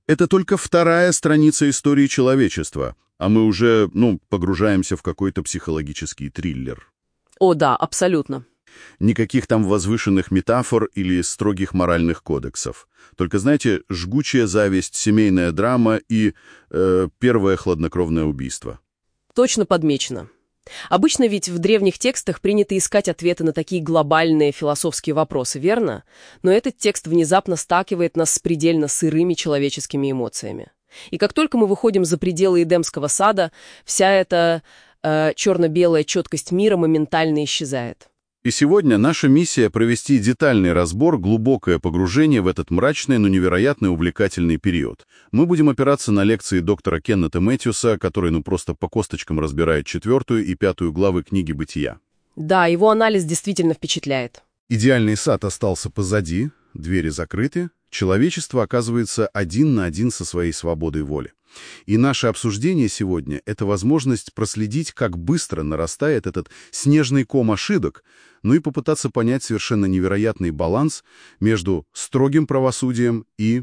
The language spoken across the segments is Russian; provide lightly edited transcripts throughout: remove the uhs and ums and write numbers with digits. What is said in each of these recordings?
Это только вторая страница истории человечества, а мы уже, погружаемся в какой-то психологический триллер. О, да, абсолютно. Никаких там возвышенных метафор или строгих моральных кодексов. Только, знаете, жгучая зависть, семейная драма и первое хладнокровное убийство. Точно подмечено. Обычно ведь в древних текстах принято искать ответы на такие глобальные философские вопросы, верно? Но этот текст внезапно сталкивает нас с предельно сырыми человеческими эмоциями. И как только мы выходим за пределы Эдемского сада, вся эта черно-белая четкость мира моментально исчезает. И сегодня наша миссия — провести детальный разбор, глубокое погружение в этот мрачный, но невероятно увлекательный период. Мы будем опираться на лекции доктора Кеннета Мэтьюса, который просто по косточкам разбирает 4 и 5 главы книги «Бытия». Да, его анализ действительно впечатляет. Идеальный сад остался позади, двери закрыты, человечество оказывается один на один со своей свободой воли. И наше обсуждение сегодня — это возможность проследить, как быстро нарастает этот снежный ком ошибок, и попытаться понять совершенно невероятный баланс между строгим правосудием и,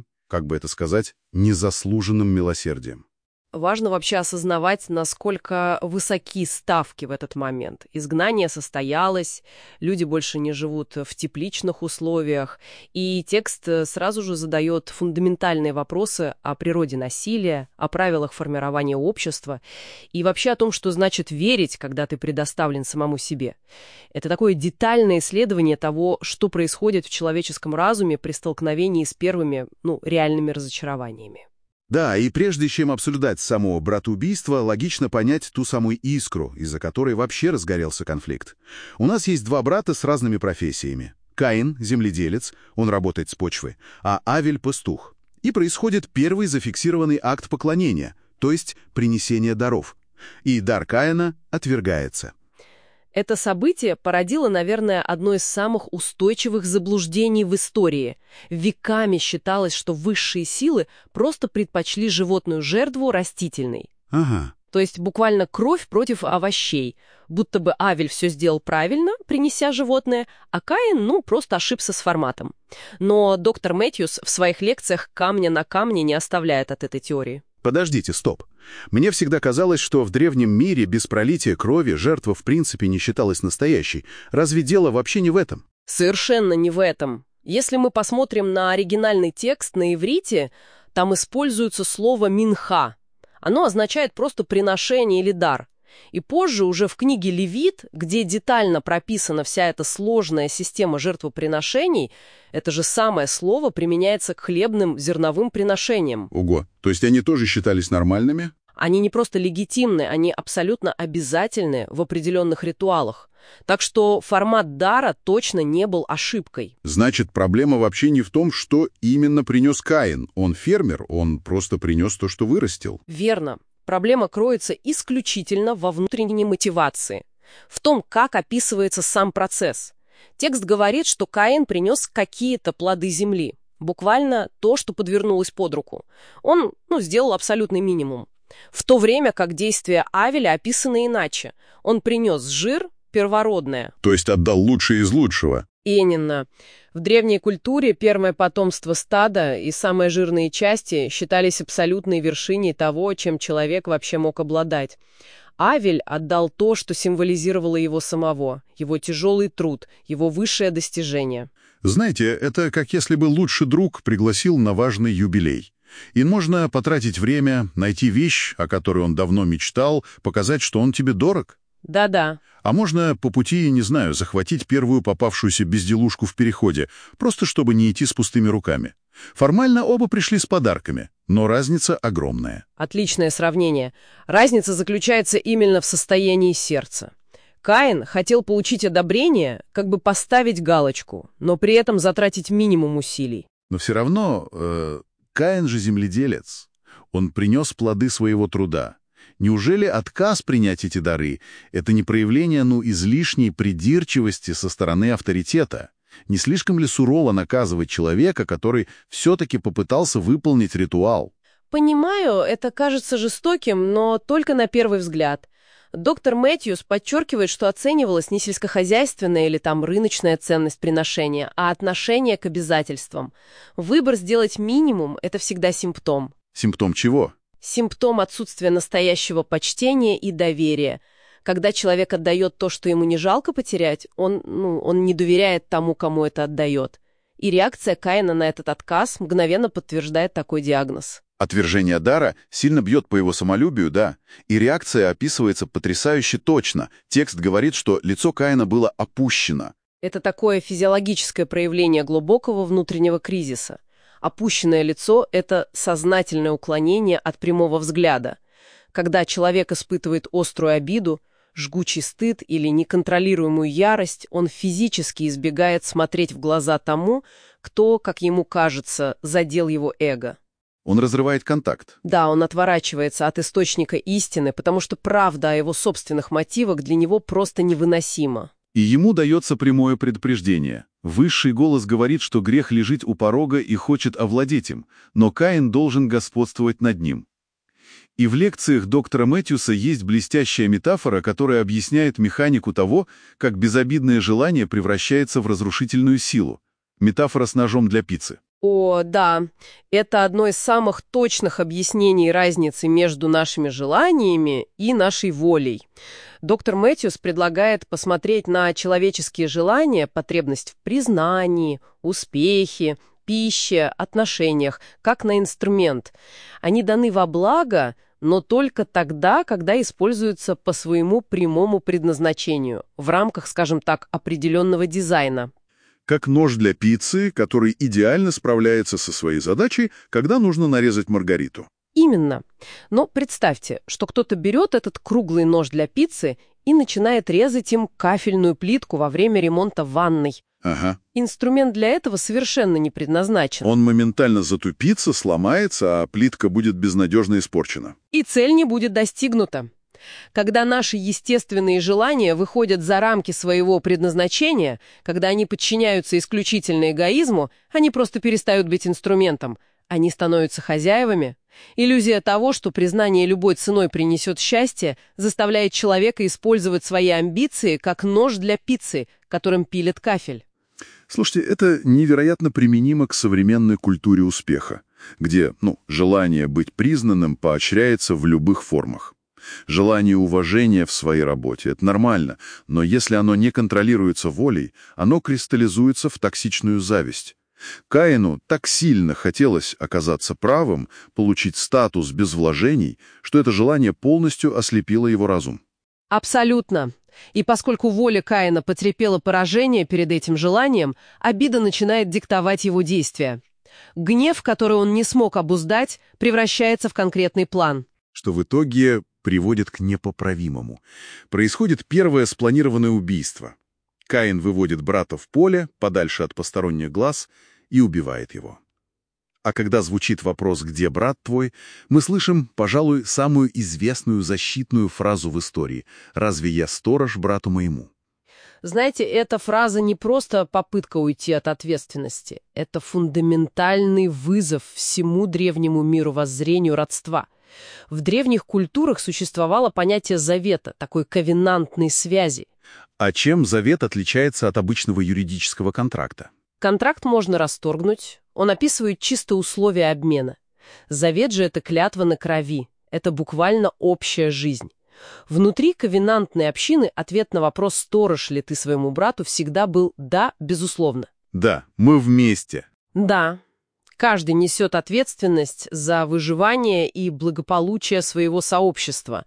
незаслуженным милосердием. Важно вообще осознавать, насколько высоки ставки в этот момент. Изгнание состоялось, люди больше не живут в тепличных условиях, и текст сразу же задает фундаментальные вопросы о природе насилия, о правилах формирования общества и вообще о том, что значит верить, когда ты предоставлен самому себе. Это такое детальное исследование того, что происходит в человеческом разуме при столкновении с первыми, реальными разочарованиями. Да, и прежде чем обсуждать само братоубийство, логично понять ту самую искру, из-за которой вообще разгорелся конфликт. У нас есть два брата с разными профессиями. Каин — земледелец, он работает с почвы, а Авель — пастух. И происходит первый зафиксированный акт поклонения, то есть принесение даров. И дар Каина отвергается. Это событие породило, наверное, одно из самых устойчивых заблуждений в истории. Веками считалось, что высшие силы просто предпочли животную жертву растительной. Ага. То есть буквально кровь против овощей. Будто бы Авель все сделал правильно, принеся животное, а Каин, просто ошибся с форматом. Но доктор Мэтьюс в своих лекциях камня на камне не оставляет от этой теории. Подождите, стоп. Мне всегда казалось, что в древнем мире без пролития крови жертва в принципе не считалась настоящей. Разве дело вообще не в этом? Совершенно не в этом. Если мы посмотрим на оригинальный текст на иврите, там используется слово «минха». Оно означает просто «приношение» или «дар». И позже уже в книге «Левит», где детально прописана вся эта сложная система жертвоприношений, это же самое слово применяется к хлебным зерновым приношениям. Ого, то есть они тоже считались нормальными? Они не просто легитимны, они абсолютно обязательны в определенных ритуалах. Так что формат дара точно не был ошибкой. Значит, проблема вообще не в том, что именно принес Каин. Он фермер, он просто принес то, что вырастил. Верно. Проблема кроется исключительно во внутренней мотивации, в том, как описывается сам процесс. Текст говорит, что Каин принес какие-то плоды земли, буквально то, что подвернулось под руку. Он, сделал абсолютный минимум. В то время как действия Авеля описаны иначе. Он принес жир, первородное. То есть отдал лучшее из лучшего. Именно. В древней культуре первое потомство стада и самые жирные части считались абсолютной вершиной того, чем человек вообще мог обладать. Авель отдал то, что символизировало его самого, его тяжелый труд, его высшее достижение. Знаете, это как если бы лучший друг пригласил на важный юбилей. И можно потратить время, найти вещь, о которой он давно мечтал, показать, что он тебе дорог. Да-да. А можно по пути, не знаю, захватить первую попавшуюся безделушку в переходе, просто чтобы не идти с пустыми руками. Формально оба пришли с подарками, но разница огромная. Отличное сравнение. Разница заключается именно в состоянии сердца. Каин хотел получить одобрение, как бы поставить галочку, но при этом затратить минимум усилий. Но все равно Каин же земледелец. Он принес плоды своего труда. Неужели отказ принять эти дары — это не проявление, излишней придирчивости со стороны авторитета? Не слишком ли сурово наказывать человека, который все-таки попытался выполнить ритуал? Понимаю, это кажется жестоким, но только на первый взгляд. Доктор Мэтьюс подчеркивает, что оценивалась не сельскохозяйственная или там рыночная ценность приношения, а отношение к обязательствам. Выбор сделать минимум – это всегда симптом. Симптом чего? Симптом отсутствия настоящего почтения и доверия. Когда человек отдает то, что ему не жалко потерять, он не доверяет тому, кому это отдает. И реакция Каина на этот отказ мгновенно подтверждает такой диагноз. Отвержение дара сильно бьет по его самолюбию, да. И реакция описывается потрясающе точно. Текст говорит, что лицо Каина было опущено. Это такое физиологическое проявление глубокого внутреннего кризиса. Опущенное лицо – это сознательное уклонение от прямого взгляда. Когда человек испытывает острую обиду, жгучий стыд или неконтролируемую ярость, он физически избегает смотреть в глаза тому, кто, как ему кажется, задел его эго. Он разрывает контакт. Да, он отворачивается от источника истины, потому что правда о его собственных мотивах для него просто невыносима. И ему дается прямое предупреждение. Высший голос говорит, что грех лежит у порога и хочет овладеть им, но Каин должен господствовать над ним. И в лекциях доктора Мэтьюса есть блестящая метафора, которая объясняет механику того, как безобидное желание превращается в разрушительную силу. Метафора с ножом для пиццы. О, да, это одно из самых точных объяснений разницы между нашими желаниями и нашей волей. Доктор Мэтьюс предлагает посмотреть на человеческие желания, потребность в признании, успехе, пище, отношениях, как на инструмент. Они даны во благо, но только тогда, когда используются по своему прямому предназначению, в рамках, скажем так, определенного дизайна. Как нож для пиццы, который идеально справляется со своей задачей, когда нужно нарезать маргариту. Именно. Но представьте, что кто-то берет этот круглый нож для пиццы и начинает резать им кафельную плитку во время ремонта ванной. Ага. Инструмент для этого совершенно не предназначен. Он моментально затупится, сломается, а плитка будет безнадежно испорчена. И цель не будет достигнута. Когда наши естественные желания выходят за рамки своего предназначения, когда они подчиняются исключительно эгоизму, они просто перестают быть инструментом. Они становятся хозяевами. Иллюзия того, что признание любой ценой принесет счастье, заставляет человека использовать свои амбиции как нож для пиццы, которым пилит кафель. Слушайте, это невероятно применимо к современной культуре успеха, где, желание быть признанным поощряется в любых формах. Желание уважения в своей работе – это нормально, но если оно не контролируется волей, оно кристаллизуется в токсичную зависть. Каину так сильно хотелось оказаться правым, получить статус без вложений, что это желание полностью ослепило его разум. Абсолютно. И поскольку воля Каина потерпела поражение перед этим желанием, обида начинает диктовать его действия. Гнев, который он не смог обуздать, превращается в конкретный план. Что в итоге приводит к непоправимому. Происходит первое спланированное убийство. Каин выводит брата в поле, подальше от посторонних глаз, и убивает его. А когда звучит вопрос «Где брат твой?», мы слышим, пожалуй, самую известную защитную фразу в истории «Разве я сторож брату моему?». Знаете, эта фраза не просто попытка уйти от ответственности. Это фундаментальный вызов всему древнему мировоззрению родства. В древних культурах существовало понятие завета, такой ковенантной связи. А чем завет отличается от обычного юридического контракта? Контракт можно расторгнуть, он описывает чисто условия обмена. Завет же — это клятва на крови, это буквально общая жизнь. Внутри ковенантной общины ответ на вопрос «сторож ли ты своему брату» всегда был «да, безусловно». Да, мы вместе. Да. Каждый несет ответственность за выживание и благополучие своего сообщества.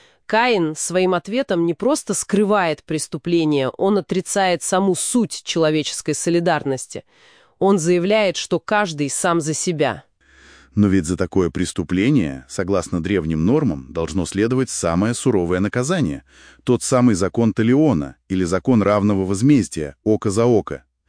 Каин своим ответом не просто скрывает преступление, он отрицает саму суть человеческой солидарности. Он заявляет, что каждый сам за себя. Но ведь за такое преступление, согласно древним нормам, должно следовать самое суровое наказание. Тот самый закон Талиона, или закон равного возмездия, око за око.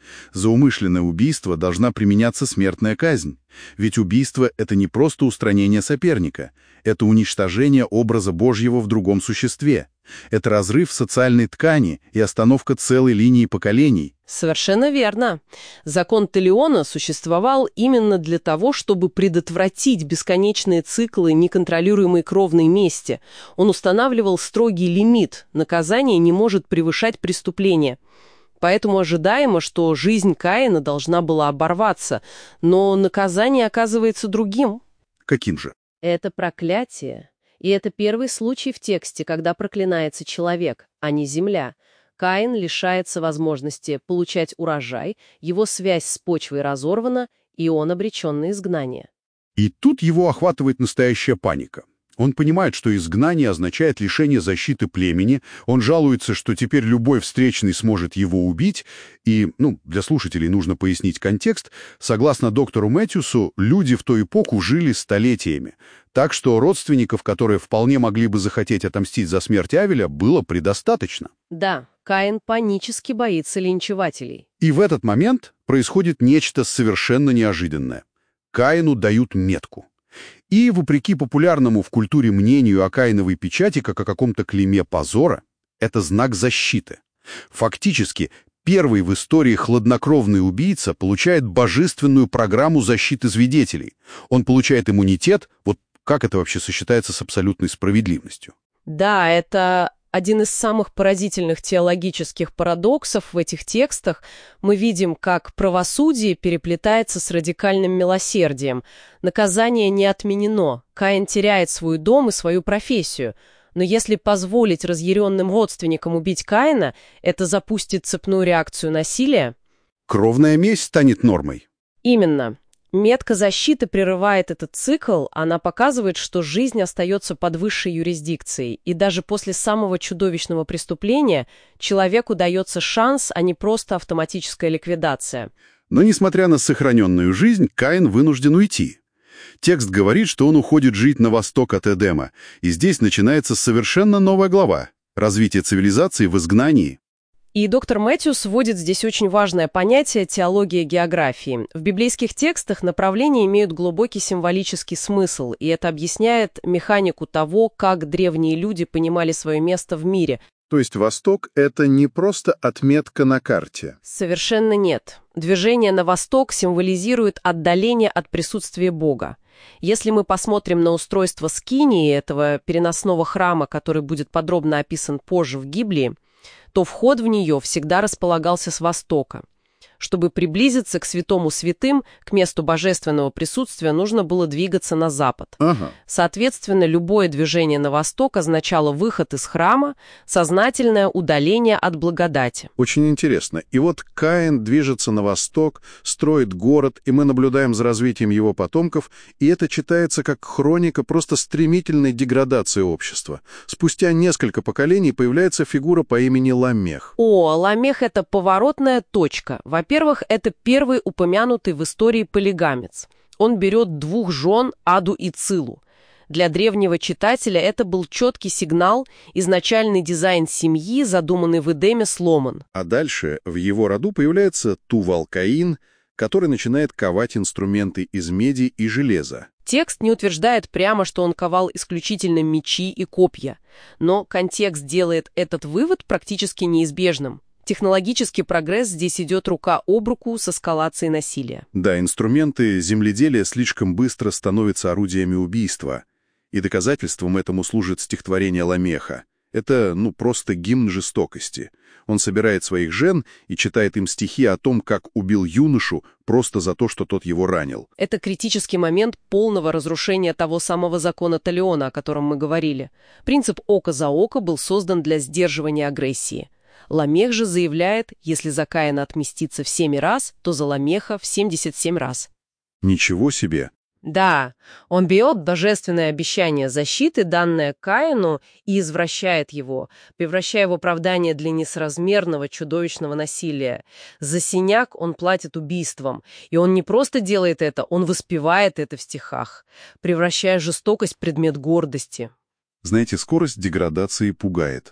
За умышленное убийство должна применяться смертная казнь. Ведь убийство — это не просто устранение соперника, это уничтожение образа Божьего в другом существе. Это разрыв социальной ткани и остановка целой линии поколений. Совершенно верно. Закон Талиона существовал именно для того, чтобы предотвратить бесконечные циклы неконтролируемой кровной мести. Он устанавливал строгий лимит. Наказание не может превышать преступление. Поэтому ожидаемо, что жизнь Каина должна была оборваться, но наказание оказывается другим. Каким же? Это проклятие. И это первый случай в тексте, когда проклинается человек, а не земля. Каин лишается возможности получать урожай, его связь с почвой разорвана, и он обречен на изгнание. И тут его охватывает настоящая паника. Он понимает, что изгнание означает лишение защиты племени, он жалуется, что теперь любой встречный сможет его убить, и, для слушателей нужно пояснить контекст, согласно доктору Мэтьюсу, люди в ту эпоху жили столетиями, так что родственников, которые вполне могли бы захотеть отомстить за смерть Авеля, было предостаточно. Да, Каин панически боится линчевателей. И в этот момент происходит нечто совершенно неожиданное. Каину дают метку. И, вопреки популярному в культуре мнению о Каиновой печати как о каком-то клейме позора, это знак защиты. Фактически, первый в истории хладнокровный убийца получает божественную программу защиты свидетелей. Он получает иммунитет, вот как это вообще сочетается с абсолютной справедливостью? Да, это один из самых поразительных теологических парадоксов в этих текстах. Мы видим, как правосудие переплетается с радикальным милосердием. Наказание не отменено. Каин теряет свой дом и свою профессию. Но если позволить разъяренным родственникам убить Каина, это запустит цепную реакцию насилия. Кровная месть станет нормой. Именно. Метка защиты прерывает этот цикл, она показывает, что жизнь остается под высшей юрисдикцией, и даже после самого чудовищного преступления человеку дается шанс, а не просто автоматическая ликвидация. Но, несмотря на сохраненную жизнь, Каин вынужден уйти. Текст говорит, что он уходит жить на восток от Эдема, и здесь начинается совершенно новая глава — развитие цивилизации в изгнании. И доктор Мэтьюс вводит здесь очень важное понятие теология географии. В библейских текстах направления имеют глубокий символический смысл, и это объясняет механику того, как древние люди понимали свое место в мире. То есть Восток — это не просто отметка на карте? Совершенно нет. Движение на восток символизирует отдаление от присутствия Бога. Если мы посмотрим на устройство скинии, этого переносного храма, который будет подробно описан позже в Библии, то вход в нее всегда располагался с востока. Чтобы приблизиться к святому святым, к месту божественного присутствия, нужно было двигаться на запад. Ага. Соответственно, любое движение на восток означало выход из храма, сознательное удаление от благодати. Очень интересно. И вот Каин движется на восток, строит город, и мы наблюдаем за развитием его потомков, и это читается как хроника просто стремительной деградации общества. Спустя несколько поколений появляется фигура по имени Ламех. Ламех — это поворотная точка. Во-первых, это первый упомянутый в истории полигамец. Он берет 2 жен, Аду и Цилу. Для древнего читателя это был четкий сигнал, изначальный дизайн семьи, задуманный в Эдеме, сломан. А дальше в его роду появляется Тувал-Каин, который начинает ковать инструменты из меди и железа. Текст не утверждает прямо, что он ковал исключительно мечи и копья, но контекст делает этот вывод практически неизбежным. Технологический прогресс здесь идет рука об руку с эскалацией насилия. Да, инструменты земледелия слишком быстро становятся орудиями убийства, и доказательством этому служит стихотворение Ламеха. Это, просто гимн жестокости. Он собирает своих жен и читает им стихи о том, как убил юношу просто за то, что тот его ранил. Это критический момент полного разрушения того самого закона Талиона, о котором мы говорили. Принцип око за око был создан для сдерживания агрессии. Ламех же заявляет, если за Каина отмститься в 7 раз, то за Ламеха в 77 раз. Ничего себе! Да, он берет божественное обещание защиты, данное Каину, и извращает его, превращая в оправдание для несоразмерного чудовищного насилия. За синяк он платит убийством, и он не просто делает это, он воспевает это в стихах, превращая жестокость в предмет гордости. Знаете, скорость деградации пугает.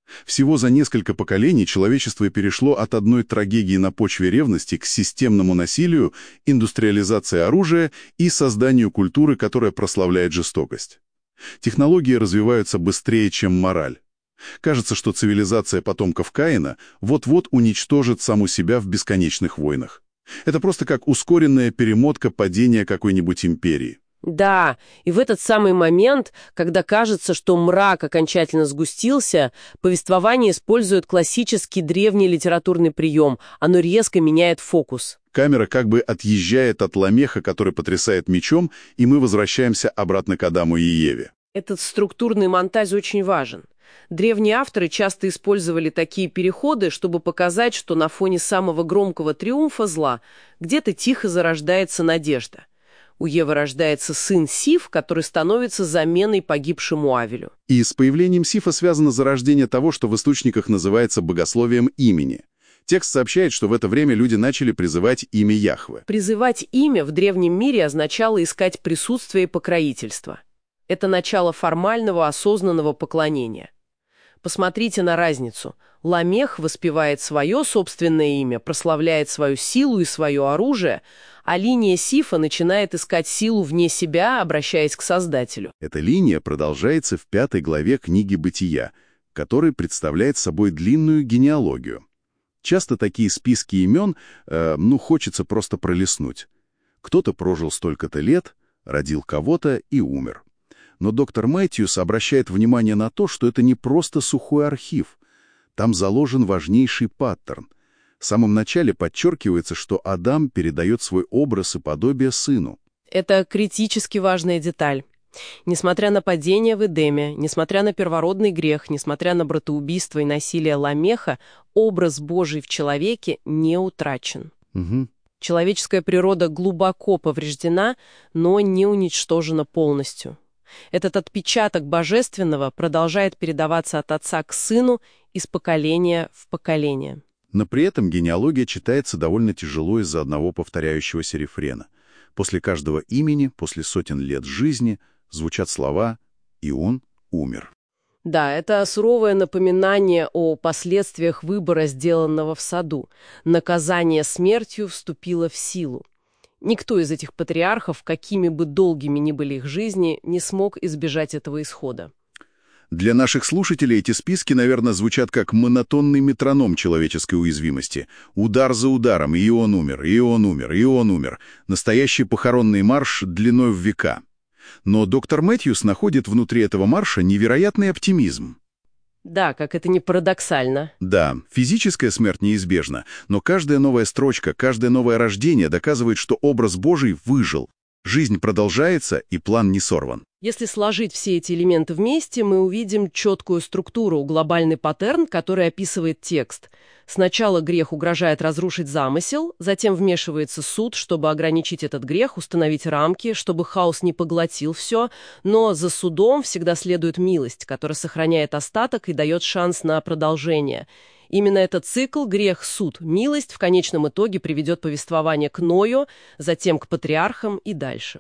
Всего за несколько поколений человечество перешло от одной трагедии на почве ревности к системному насилию, индустриализации оружия и созданию культуры, которая прославляет жестокость. Технологии развиваются быстрее, чем мораль. Кажется, что цивилизация потомков Каина вот-вот уничтожит саму себя в бесконечных войнах. Это просто как ускоренная перемотка падения какой-нибудь империи. Да, и в этот самый момент, когда кажется, что мрак окончательно сгустился, повествование использует классический древний литературный прием. Оно резко меняет фокус. Камера как бы отъезжает от Ламеха, который потрясает мечом, и мы возвращаемся обратно к Адаму и Еве. Этот структурный монтаж очень важен. Древние авторы часто использовали такие переходы, чтобы показать, что на фоне самого громкого триумфа зла где-то тихо зарождается надежда. У Евы рождается сын Сиф, который становится заменой погибшему Авелю. И с появлением Сифа связано зарождение того, что в источниках называется богословием имени. Текст сообщает, что в это время люди начали призывать имя Яхве. Призывать имя в древнем мире означало искать присутствие и покровительство. Это начало формального, осознанного поклонения. Посмотрите на разницу. Ламех воспевает свое собственное имя, прославляет свою силу и свое оружие, а линия Сифа начинает искать силу вне себя, обращаясь к Создателю. Эта линия продолжается в 5 главе книги «Бытия», который представляет собой длинную генеалогию. Часто такие списки имен, хочется просто пролистнуть. Кто-то прожил столько-то лет, родил кого-то и умер. Но доктор Мэтьюс обращает внимание на то, что это не просто сухой архив. Там заложен важнейший паттерн. В самом начале подчеркивается, что Адам передает свой образ и подобие сыну. Это критически важная деталь. Несмотря на падение в Эдеме, несмотря на первородный грех, несмотря на братоубийство и насилие Ламеха, образ Божий в человеке не утрачен. Угу. Человеческая природа глубоко повреждена, но не уничтожена полностью. Этот отпечаток божественного продолжает передаваться от отца к сыну из поколения в поколение. Но при этом генеалогия читается довольно тяжело из-за одного повторяющегося рефрена. После каждого имени, после сотен лет жизни, звучат слова «и он умер». Да, это суровое напоминание о последствиях выбора, сделанного в саду. Наказание смертью вступило в силу. Никто из этих патриархов, какими бы долгими ни были их жизни, не смог избежать этого исхода. Для наших слушателей эти списки, наверное, звучат как монотонный метроном человеческой уязвимости. Удар за ударом, и он умер, и он умер, и он умер. Настоящий похоронный марш длиной в века. Но доктор Мэтьюс находит внутри этого марша невероятный оптимизм. Да, как это ни парадоксально. Да, физическая смерть неизбежна, но каждая новая строчка, каждое новое рождение доказывает, что образ Божий выжил. Жизнь продолжается, и план не сорван. Если сложить все эти элементы вместе, мы увидим четкую структуру, глобальный паттерн, который описывает текст. Сначала грех угрожает разрушить замысел, затем вмешивается суд, чтобы ограничить этот грех, установить рамки, чтобы хаос не поглотил все, но за судом всегда следует милость, которая сохраняет остаток и дает шанс на продолжение. Именно этот цикл грех, суд, милость в конечном итоге приведет повествование к Ною, затем к патриархам и дальше.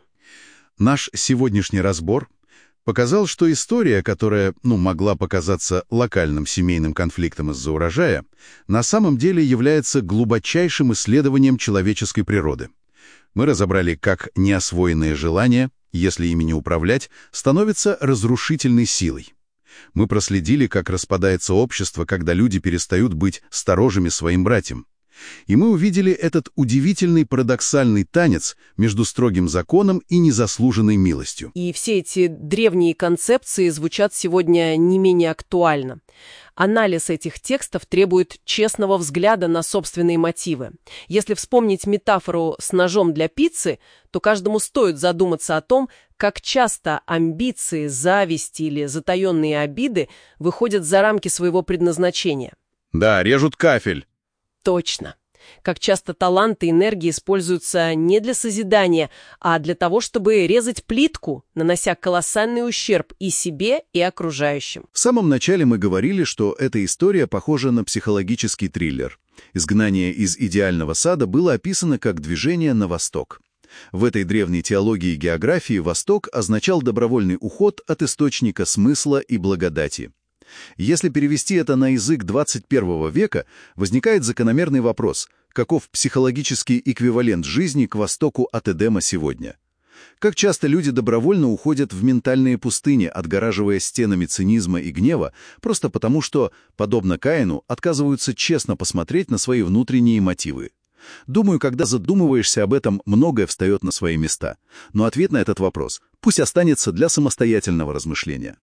Наш сегодняшний разбор показал, что история, которая, могла показаться локальным семейным конфликтом из-за урожая, на самом деле является глубочайшим исследованием человеческой природы. Мы разобрали, как неосвоенные желания, если ими не управлять, становятся разрушительной силой. Мы проследили, как распадается общество, когда люди перестают быть сторожами своим братьям. И мы увидели этот удивительный парадоксальный танец между строгим законом и незаслуженной милостью. И все эти древние концепции звучат сегодня не менее актуально. Анализ этих текстов требует честного взгляда на собственные мотивы. Если вспомнить метафору с ножом для пиццы, то каждому стоит задуматься о том, как часто амбиции, зависть или затаенные обиды выходят за рамки своего предназначения. Да, режут кафель. Точно. Как часто таланты и энергии используются не для созидания, а для того, чтобы резать плитку, нанося колоссальный ущерб и себе, и окружающим. В самом начале мы говорили, что эта история похожа на психологический триллер. Изгнание из идеального сада было описано как движение на восток. В этой древней теологии и географии Восток означал добровольный уход от источника смысла и благодати. Если перевести это на язык 21 века, возникает закономерный вопрос: каков психологический эквивалент жизни к востоку от Эдема сегодня? Как часто люди добровольно уходят в ментальные пустыни, отгораживая стенами цинизма и гнева, просто потому что, подобно Каину, отказываются честно посмотреть на свои внутренние мотивы? Думаю, когда задумываешься об этом, многое встает на свои места. Но ответ на этот вопрос пусть останется для самостоятельного размышления.